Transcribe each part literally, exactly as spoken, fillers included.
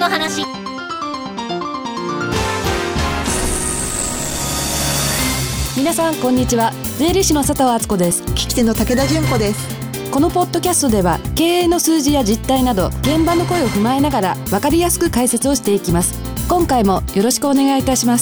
の話。 皆さんこんにちは。税理士の佐藤敦子です。 聞き手の武田純子です。 このポッドキャストでは経営の数字や実態など現場の声を踏まえながら分かりやすく解説をしていきます。今回もよろしくお願いいたします。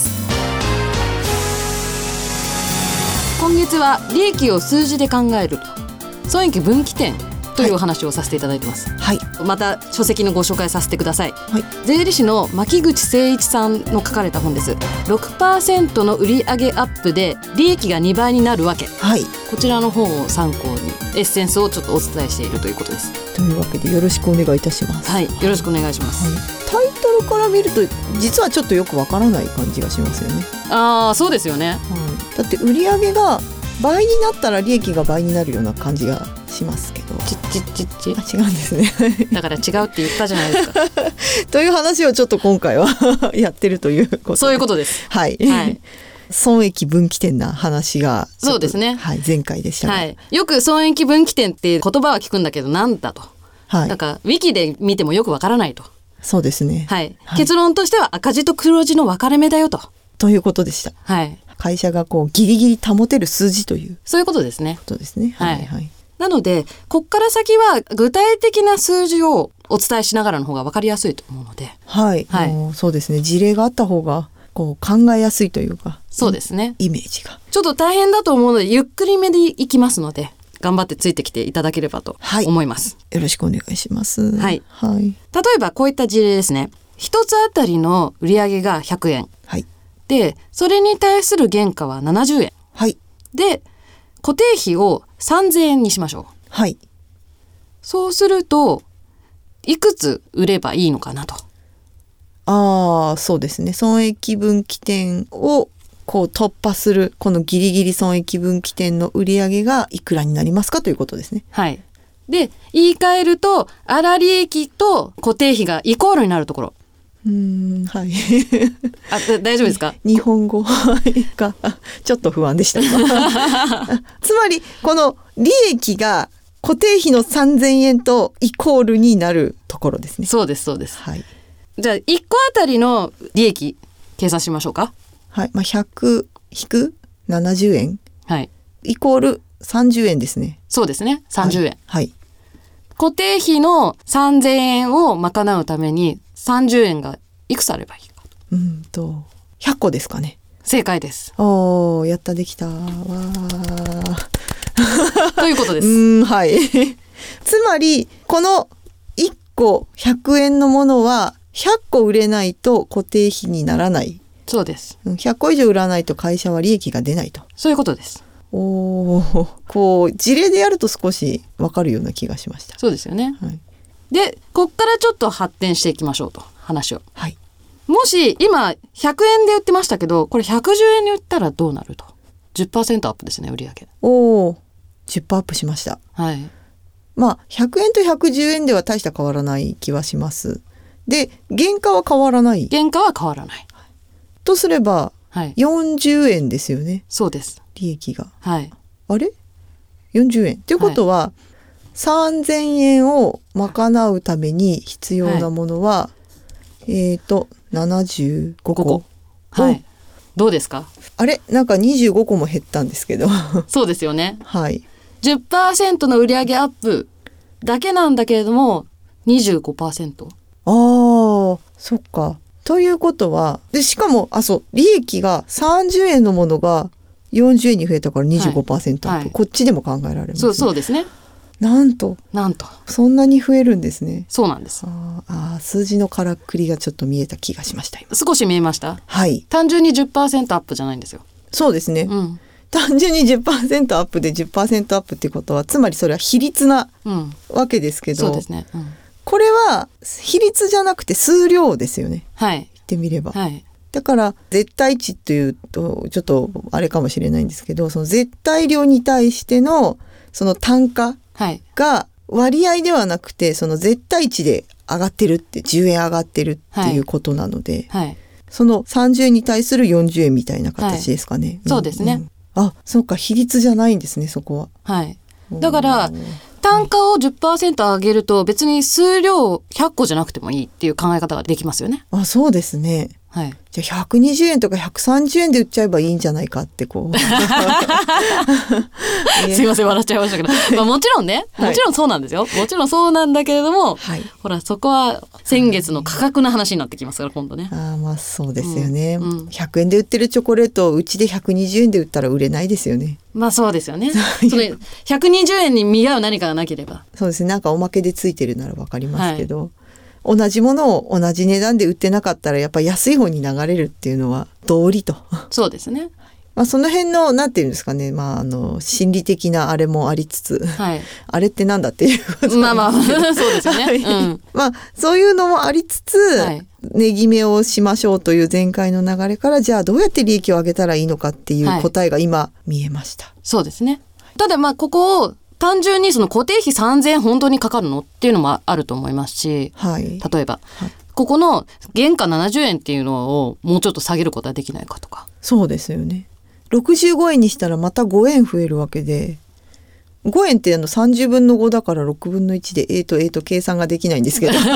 今月は利益を数字で考える損益分岐点というお話をさせていただいてます、 はい、 また書籍のご紹介させてください、 はい、 税理士の牧口誠一さんの書かれた本です。 ろくパーセント の売上アップで利益がにばいになるわけ、 はい、 こちらの本を参考にエッセンスをちょっとお伝えしているということです。 というわけでよろしくお願いいたします。 はい、よろしくお願いします、 はい、タイトルから見ると実はちょっとよくわからない感じがしますよね。 ああ、そうですよね、 はい、だって売上が倍になったら利益が倍になるような感じがしますけど、 ちっちっちっちあ、違うんですねだから違うって言ったじゃないですかという話をちょっと今回はやってるということで、 そういうことです。 はい、 はい、 損益分岐点な話がそうですね、 はい、前回でしたが、 はい、よく損益分岐点っていう言葉は聞くんだけどなんだと、 はい、 なんかウィキで見てもよくわからないと。 そうですね、 はいはい、結論としては赤字と黒字の分かれ目だよとということでした。 はい、 会社がこうギリギリ保てる数字というそういうことですね。 ことですね。はいはい、 なのでこっから先は具体的な数字をお伝えしながらの方が分かりやすいと思うので、 はいはい、そうですね、事例があった方がこう考えやすいというか、 そうですね、 イメージがちょっと大変だと思うのでゆっくりめでいきますので頑張ってついてきていただければと思います、 はい、よろしくお願いします。 はいはい、 例えばこういった事例ですね。一つあたりの売上がひゃくえん、 はい、 でそれに対する原価はななじゅうえん、 はい、で固定費をさんぜんえんにしましょう。 はい、 そうするといくつ売ればいいのかなと。 ああ、そうですね、損益分岐点をこう突破するこのギリギリ損益分岐点の売上がいくらになりますかということですね。 はい。で言い換えると粗利益と固定費がイコールになるところ。 うーん、はいあ、大丈夫ですか？ 日本語がちょっと不安でしたつまりこの利益が固定費のさんぜんえんとイコールになるところですね。 そうですそうです、 はい、 じゃあいっこあたりの利益計算しましょうか。 はい、まあ、ひゃく引くななじゅうえん、はい、イコールさんじゅうえんですね。 そうですね、さんじゅうえん、はいはい、 固定費のさんぜんえんを賄うためにさんじゅうえんがいくつあればいいかと。 うんとひゃっこですかね。 正解です。 おー、やったできたわということです。 うん、はいつまりこのいっこひゃくえんのものはひゃっこ売れないと固定費にならない。 そうです。 ひゃっこ以上売らないと会社は利益が出ないと。 そういうことです。 おー、こう事例でやると少し分かるような気がしました。 そうですよね、 はい、 でこっからちょっと発展していきましょうと話を、 はい、 もし今ひゃくえんで売ってましたけどこれひゃくじゅうえんに売ったらどうなると。 じゅっパーセント アップですね、売上。 おー、じゅっパーセント アップしました。 はい、 まあひゃくえんとひゃくじゅうえんでは大した変わらない気はします。で原価は変わらない。 原価は変わらない、 とすれば、はい、よんじゅうえんですよね。 そうです、 利益が。 はい、 あれよんじゅうえんということは、はい、さんぜんえんを賄うために必要なものは、はい、えーとななじゅうごこ。 ここ、はい、どうですか？ あれなんかにじゅうごこも減ったんですけどそうですよね、 はい、 じゅっパーセント の売上アップだけなんだけれども にじゅうごパーセント。 あー、そっか。ということはでしかもあそう利益がさんじゅうえんのものがよんじゅうえんに増えたから にじゅうごパーセント アップ、はいはい、こっちでも考えられますね。 そうそうですね。 なんとなんとそんなに増えるんですね。 そうなんです。 ああ、数字のからくりがちょっと見えた気がしました。今少し見えました。 はい、 単純に じゅっパーセント アップじゃないんですよ。 そうですね、うん、単純に じゅっパーセント アップで じゅっパーセント アップっていうことはつまりそれは比率なわけですけど、 うん、そうですね、うん、 これは比率じゃなくて数量ですよね。 はい、 言ってみれば、はい、だから絶対値というとちょっとあれかもしれないんですけどその絶対量に対してのその単価が割合ではなくてその絶対値で上がってるってじゅうえん上がってるっていうことなので、はいはい、そのさんじゅうえんに対するよんじゅうえんみたいな形ですかね、はい、 そうですね、 うんうん、あ、そうか、比率じゃないんですね、そこは。 はい、だから単価を じゅっパーセント 上げると別に数量ひゃっこじゃなくてもいいっていう考え方ができますよね。 あ、そうですね。 はい、 じゃあひゃくにじゅうえんとかひゃくさんじゅうえんで売っちゃえばいいんじゃないかってこうすいません笑っちゃいましたけど、まあ、もちろんね、もちろんそうなんですよ、はい、もちろんそうなんだけれども、はい、ほらそこは先月の価格の話になってきますから今度ね。 あ、まあそうですよね、 うんうん、 ひゃくえんで売ってるチョコレートをうちでひゃくにじゅうえんで売ったら売れないですよね。 まあそうですよねそれひゃくにじゅうえんに見合う何かがなければ。 そうですね、なんかおまけでついてるならわかりますけど、はい、同じものを同じ値段で売ってなかったらやっぱり安い方に流れるっていうのは道理と。 そうですね。 まあその辺のなんていうんですかね、まああの心理的なあれもありつつ、はい、あれってなんだっていうことまあまあそうですよね、はい、うん、 まあそういうのもありつつ、はい、値決めをしましょうという前回の流れから、じゃあどうやって利益を上げたらいいのかっていう答えが今見えました。はい、 そうですね。ただまあここを単純にその固定費さんぜんえん本当にかかるのっていうのもあると思いますし、はい、例えば、はい、ここの原価ななじゅうえんっていうのをもうちょっと下げることはできないかとか。 そうですよね。ろくじゅうごえんにしたらまたごえん増えるわけで、ごえんってあのさんじゅうぶんのごだからろくぶんのいちでえーとえーと計算ができないんですけど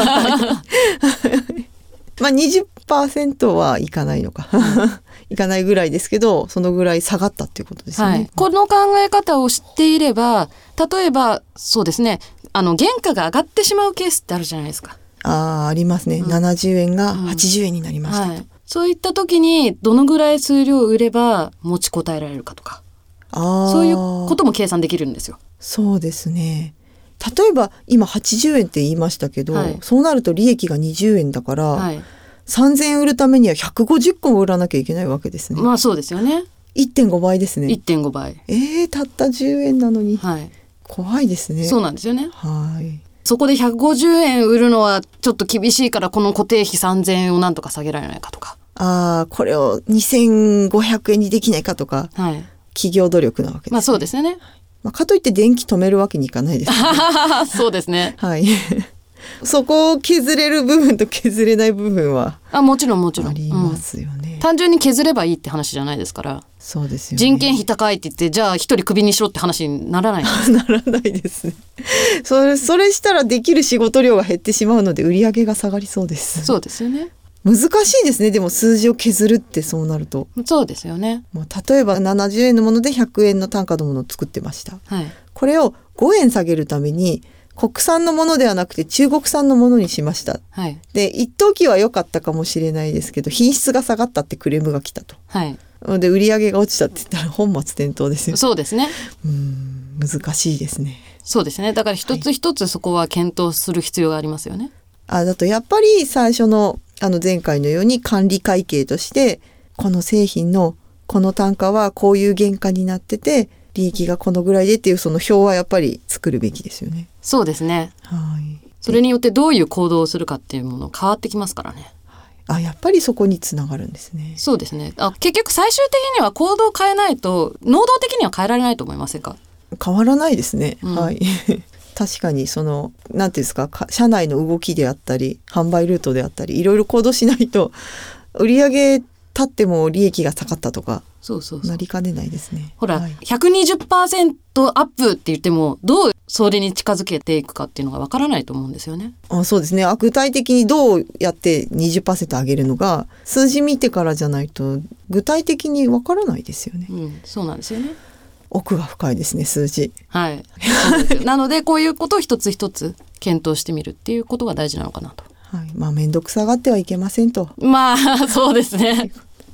まあ にじゅっパーセント はいかないのかいかないぐらいですけど、そのぐらい下がったっていうことですよね。はい、 この考え方を知っていれば、例えばそうですね、あの原価が上がってしまうケースってあるじゃないですか。 あ、ありますね、うん、ななじゅうえんがはちじゅうえんになりましたと、うん、はい、 そういった時にどのぐらい数量売れば持ちこたえられるかとか、あ、そういうことも計算できるんですよ。 そうですね。例えば今はちじゅうえんって言いましたけど、はい、そうなると利益がにじゅうえんだから、はい、さんぜんえん売るためにはひゃくごじゅっこも売らなきゃいけないわけですね。 まあそうですよね。 いってんご 倍ですね。 いってんご 倍。 えー、たったじゅうえんなのに、はい、怖いですね。 そうなんですよね。 はい。 そこでひゃくごじゅうえん売るのはちょっと厳しいから、この固定費さんぜんえんをなんとか下げられないかとか、 あ、これをにせんごひゃくえんにできないかとか、はい、企業努力なわけですね。 まあそうですよね。 まあ、かといって電気止めるわけにいかないです、ね、 そうですね。 はいそこを削れる部分と削れない部分はあ、もちろんもちろんありますよね、 うん、単純に削ればいいって話じゃないですから。 そうですよね。 人件費高いって言ってじゃあ一人クビにしろって話にならないですならないですねそれ、それしたらできる仕事量が減ってしまうので売り上げが下がりそうです。 そうですよね。 難しいですね。でも数字を削るってそうなると。 そうですよね。 もう例えばななじゅうえんのものでひゃくえんの単価のものを作ってました、はい、これをごえん下げるために国産のものではなくて中国産のものにしました、はい、で一時は良かったかもしれないですけど品質が下がったってクレームが来たと、はい、で売り上げが落ちたって言ったら本末転倒ですよ。 そうですね。 うーん、難しいですね。 そうですね。だから一つ一つそこは検討する必要がありますよね、 はい、あだとやっぱり最初のあの前回のように管理会計としてこの製品のこの単価はこういう原価になってて利益がこのぐらいでっていうその表はやっぱり作るべきですよね。 そうですね、はい、それによってどういう行動をするかっていうもの変わってきますからね。 あ、やっぱりそこにつながるんですね。 そうですね。あ、結局最終的には行動を変えないと能動的には変えられないと思いませんか。 変わらないですね、うん、はい確かにそのなんていうんですか、社内の動きであったり販売ルートであったりいろいろ行動しないと売上立っても利益が下がったとかそうそうそうなりかねないですね。 ほら、 はい、 ひゃくにじゅっパーセント アップって言ってもどうそれに近づけていくかっていうのがわからないと思うんですよね。 あ、そうですね。あ、具体的にどうやって にじゅっパーセント 上げるのが数字見てからじゃないと具体的にわからないですよね、 うん、そうなんですよね。 奥が深いですね、数字。 はい。そうですよ。なのでこういうことを一つ一つ検討してみるっていうことが大事なのかなと。 はい。まあ面倒くさがってはいけませんと。 まあそうですね。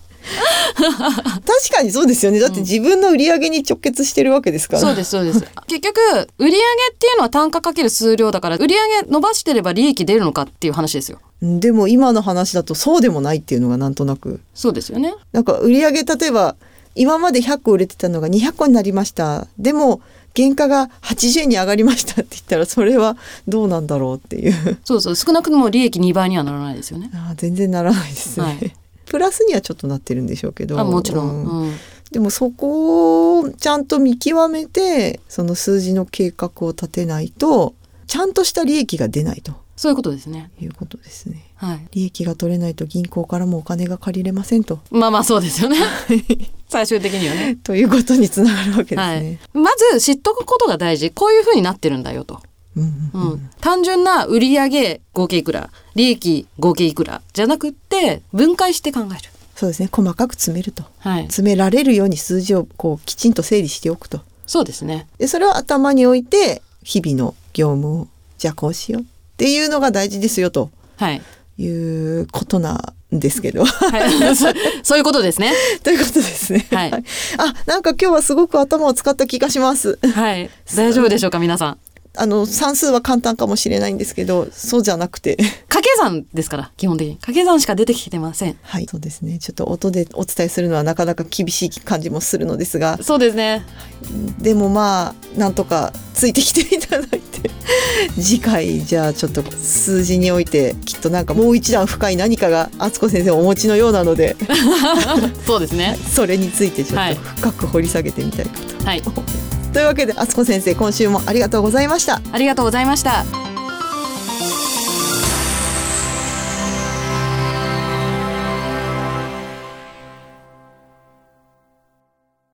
確かにそうですよね。だって自分の売り上げに直結してるわけですから。 そうですそうです。結局売上っていうのは単価かける数量だから売上伸ばしてれば利益出るのかっていう話ですよ。 でも今の話だとそうでもないっていうのがなんとなく。 そうですよね。 なんか売上例えば今までひゃっこ売れてたのがにひゃっこになりました。でも原価がはちじゅうえんに上がりましたって言ったらそれはどうなんだろうっていう。 そうそう、少なくとも利益にばいにはならないですよね。 あ、全然ならないですね、はい、プラスにはちょっとなってるんでしょうけど。 あ、もちろん、 うんうん、 でもそこをちゃんと見極めてその数字の計画を立てないとちゃんとした利益が出ないと。 そういうことですね。 いうことですね。 はい。 利益が取れないと銀行からもお金が借りれませんと。 まあまあそうですよね。最終的にはね。 ということにつながるわけですね。はい、 まず知っとくことが大事。こういうふうになってるんだよと。うんうんうん、単純な売上合計いくら、利益合計いくらじゃなくって分解して考える。 そうですね。細かく詰めると、はい、詰められるように数字をこうきちんと整理しておくと。 そうですね。 でそれを頭に置いて日々の業務をじゃあこうしようっていうのが大事ですよと、はい、いうことなんですけど、はい、 そ, そういうことですね。 ということですね。はい、あ、なんか今日はすごく頭を使った気がします。 はい、大丈夫でしょうか皆さん。 あの算数は簡単かもしれないんですけど、そうじゃなくて掛け算ですから、基本的に掛け算しか出てきてません。 はい、そうですね。ちょっと音でお伝えするのはなかなか厳しい感じもするのですが、 そうですね。 でもまあなんとかついてきていただいて次回じゃあちょっと数字においてきっとなんかもう一段深い何かが敦子先生お持ちのようなのでそうですね、 それについてちょっと深く掘り下げてみたいかと、 はい、 というわけで敦子先生、今週もありがとうございました。 ありがとうございました。